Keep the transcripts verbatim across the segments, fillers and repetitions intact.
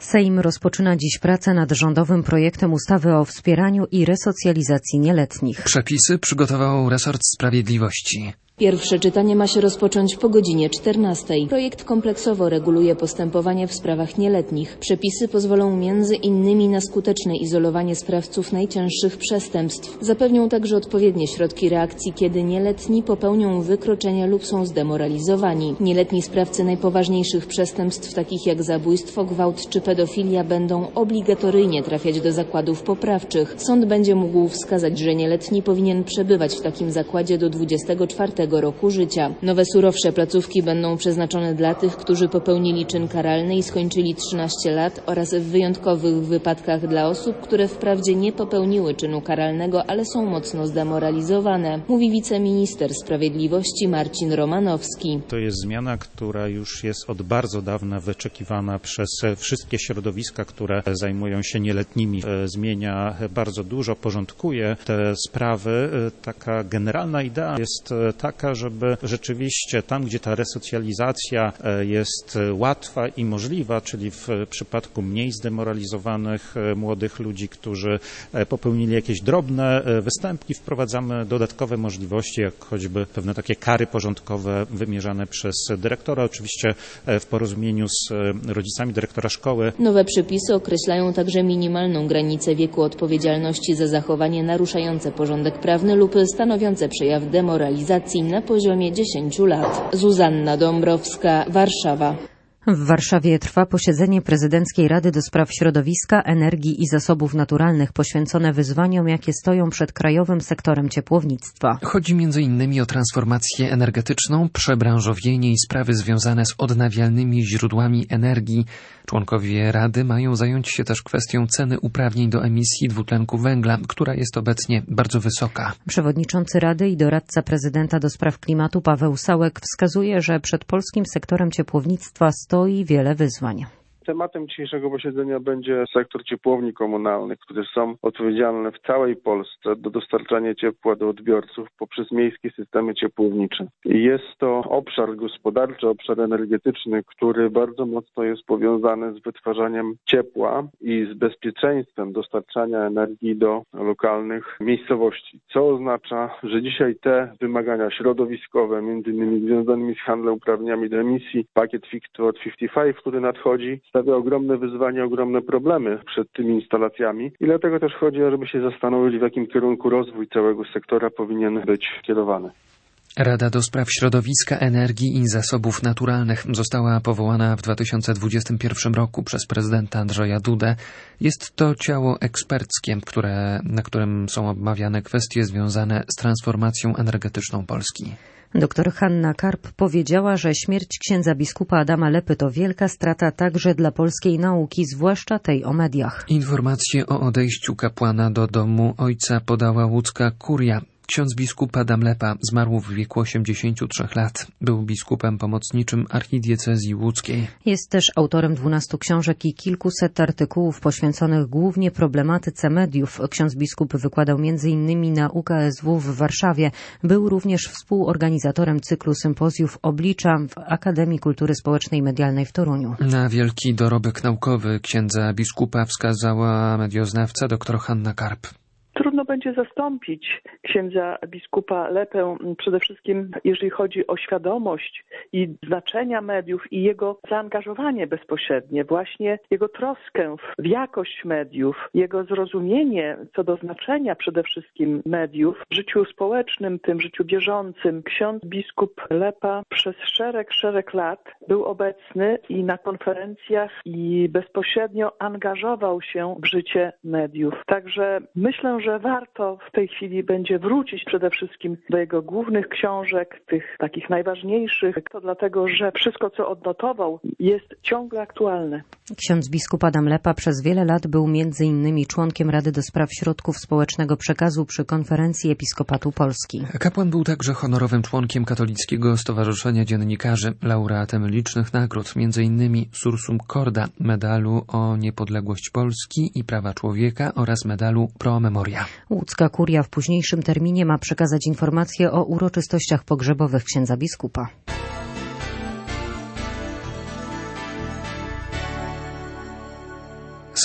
Sejm rozpoczyna dziś pracę nad rządowym projektem ustawy o wspieraniu i resocjalizacji nieletnich. Przepisy przygotował resort sprawiedliwości. Pierwsze czytanie ma się rozpocząć po godzinie czternastej. Projekt kompleksowo reguluje postępowanie w sprawach nieletnich. Przepisy pozwolą między innymi na skuteczne izolowanie sprawców najcięższych przestępstw. Zapewnią także odpowiednie środki reakcji, kiedy nieletni popełnią wykroczenia lub są zdemoralizowani. Nieletni sprawcy najpoważniejszych przestępstw, takich jak zabójstwo, gwałt czy pedofilia, będą obligatoryjnie trafiać do zakładów poprawczych. Sąd będzie mógł wskazać, że nieletni powinien przebywać w takim zakładzie do dwudziestego czwartego roku życia. Nowe surowsze placówki będą przeznaczone dla tych, którzy popełnili czyn karalny i skończyli trzynaście lat, oraz w wyjątkowych wypadkach dla osób, które wprawdzie nie popełniły czynu karalnego, ale są mocno zdemoralizowane, mówi wiceminister sprawiedliwości Marcin Romanowski. To jest zmiana, która już jest od bardzo dawna wyczekiwana przez wszystkie środowiska, które zajmują się nieletnimi. Zmienia bardzo dużo, porządkuje te sprawy. Taka generalna idea jest taka, żeby rzeczywiście tam, gdzie ta resocjalizacja jest łatwa i możliwa, czyli w przypadku mniej zdemoralizowanych młodych ludzi, którzy popełnili jakieś drobne występki, wprowadzamy dodatkowe możliwości, jak choćby pewne takie kary porządkowe wymierzane przez dyrektora, oczywiście w porozumieniu z rodzicami dyrektora szkoły. Nowe przepisy określają także minimalną granicę wieku odpowiedzialności za zachowanie naruszające porządek prawny lub stanowiące przejaw demoralizacji na poziomie dziesięciu lat. Zuzanna Dąbrowska, Warszawa. W Warszawie trwa posiedzenie Prezydenckiej Rady do Spraw Środowiska, Energii i Zasobów Naturalnych poświęcone wyzwaniom, jakie stoją przed krajowym sektorem ciepłownictwa. Chodzi między innymi o transformację energetyczną, przebranżowienie i sprawy związane z odnawialnymi źródłami energii. Członkowie Rady mają zająć się też kwestią ceny uprawnień do emisji dwutlenku węgla, która jest obecnie bardzo wysoka. Przewodniczący Rady i doradca prezydenta do spraw klimatu Paweł Sałek wskazuje, że przed polskim sektorem ciepłownictwa stoi wiele wyzwań. Tematem dzisiejszego posiedzenia będzie sektor ciepłowni komunalnych, które są odpowiedzialne w całej Polsce do dostarczania ciepła do odbiorców poprzez miejskie systemy ciepłownicze. Jest to obszar gospodarczy, obszar energetyczny, który bardzo mocno jest powiązany z wytwarzaniem ciepła i z bezpieczeństwem dostarczania energii do lokalnych miejscowości. Co oznacza, że dzisiaj te wymagania środowiskowe, między innymi związanymi z handlem uprawnieniami do emisji, pakiet Fit for pięćdziesiąt pięć, który nadchodzi, stawia ogromne wyzwania, ogromne problemy przed tymi instalacjami i dlatego też chodzi, żeby się zastanowić, w jakim kierunku rozwój całego sektora powinien być kierowany. Rada do Spraw Środowiska, Energii i Zasobów Naturalnych została powołana w dwa tysiące dwudziestym pierwszym roku przez prezydenta Andrzeja Dudę. Jest to ciało eksperckie, które, na którym są omawiane kwestie związane z transformacją energetyczną Polski. Doktor Hanna Karp powiedziała, że śmierć księdza biskupa Adama Lepy to wielka strata także dla polskiej nauki, zwłaszcza tej o mediach. Informację o odejściu kapłana do domu ojca podała łódzka kuria. Ksiądz biskup Adam Lepa zmarł w wieku osiemdziesięciu trzech lat. Był biskupem pomocniczym archidiecezji łódzkiej. Jest też autorem dwunastu książek i kilkuset artykułów poświęconych głównie problematyce mediów. Ksiądz biskup wykładał między innymi na U K S W w Warszawie. Był również współorganizatorem cyklu sympozjów Oblicza w Akademii Kultury Społecznej i Medialnej w Toruniu. Na wielki dorobek naukowy księdza biskupa wskazała medioznawca dr Hanna Karp. Trudno będzie zastąpić księdza biskupa Lepę przede wszystkim, jeżeli chodzi o świadomość i znaczenia mediów i jego zaangażowanie bezpośrednie, właśnie jego troskę w jakość mediów, jego zrozumienie co do znaczenia przede wszystkim mediów w życiu społecznym, tym życiu bieżącym. Ksiądz biskup Lepa przez szereg, szereg lat był obecny i na konferencjach i bezpośrednio angażował się w życie mediów. Także myślę, że warto w tej chwili będzie wrócić przede wszystkim do jego głównych książek, tych takich najważniejszych, to dlatego, że wszystko, co odnotował, jest ciągle aktualne. Ksiądz biskup Adam Lepa przez wiele lat był między innymi członkiem Rady do Spraw Środków Społecznego Przekazu przy Konferencji Episkopatu Polski. Kapłan był także honorowym członkiem Katolickiego Stowarzyszenia Dziennikarzy, laureatem licznych nagród, między innymi Sursum Corda, medalu o niepodległość Polski i prawa człowieka oraz medalu Pro Memoria. Łódzka kuria w późniejszym terminie ma przekazać informacje o uroczystościach pogrzebowych księdza biskupa.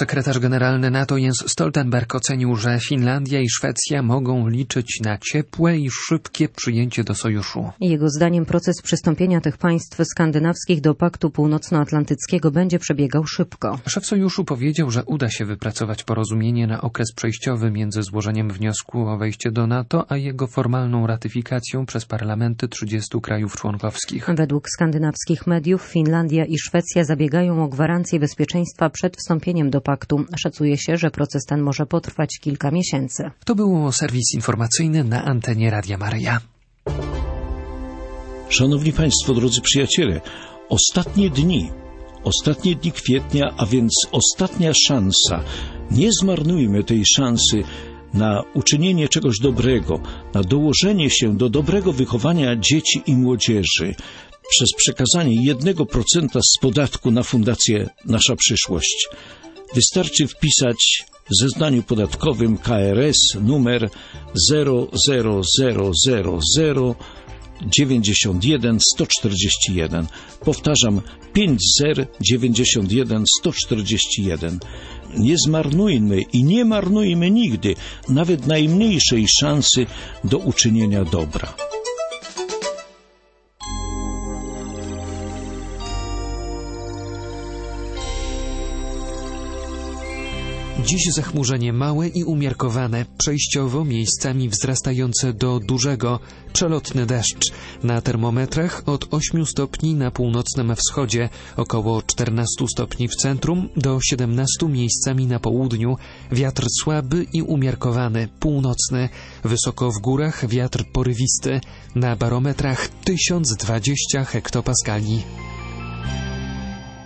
Sekretarz generalny NATO Jens Stoltenberg ocenił, że Finlandia i Szwecja mogą liczyć na ciepłe i szybkie przyjęcie do sojuszu. Jego zdaniem proces przystąpienia tych państw skandynawskich do Paktu Północnoatlantyckiego będzie przebiegał szybko. Szef sojuszu powiedział, że uda się wypracować porozumienie na okres przejściowy między złożeniem wniosku o wejście do NATO, a jego formalną ratyfikacją przez parlamenty trzydziestu krajów członkowskich. Według skandynawskich mediów Finlandia i Szwecja zabiegają o gwarancję bezpieczeństwa przed wstąpieniem do paktu. Szacuje się, że proces ten może potrwać kilka miesięcy. To był serwis informacyjny na antenie Radia Maryja. Szanowni Państwo, drodzy przyjaciele, ostatnie dni, ostatnie dni kwietnia, a więc ostatnia szansa. Nie zmarnujmy tej szansy na uczynienie czegoś dobrego, na dołożenie się do dobrego wychowania dzieci i młodzieży przez przekazanie jednego procenta z podatku na Fundację Nasza Przyszłość. Wystarczy wpisać w zeznaniu podatkowym K R S numer zero zero zero zero zero dziewięćdziesiąt jeden sto czterdzieści jeden. Powtarzam, pięć zero dziewięćdziesiąt jeden sto czterdzieści jeden. Nie zmarnujmy i nie marnujmy nigdy nawet najmniejszej szansy do uczynienia dobra. Dziś zachmurzenie małe i umiarkowane, przejściowo miejscami wzrastające do dużego, przelotny deszcz. Na termometrach od ośmiu stopni na północnym wschodzie, około czternastu stopni w centrum, do siedemnastu miejscami na południu. Wiatr słaby i umiarkowany, północny. Wysoko w górach wiatr porywisty. Na barometrach tysiąc dwadzieścia hektopaskali.